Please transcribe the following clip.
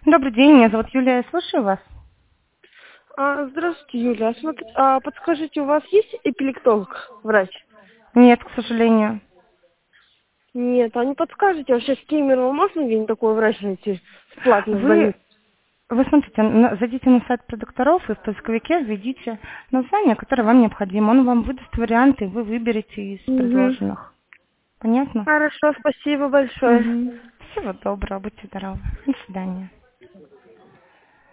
Добрый день, меня зовут Юлия, я слушаю вас. Здравствуйте, Юля. Подскажите, у вас есть эпилептолог, врач? Нет, к сожалению. Нет, а не подскажете, вообще в Кемерово можно где-нибудь такой врач найти бесплатно в Вы, больнице? вы смотрите, зайдите на сайт продокторов и в поисковике введите название, которое вам необходимо. Он вам выдаст варианты, и вы выберете из Угу. предложенных. Понятно? Хорошо, спасибо большое. Мгм. Всего доброго, будьте здоровы. До свидания.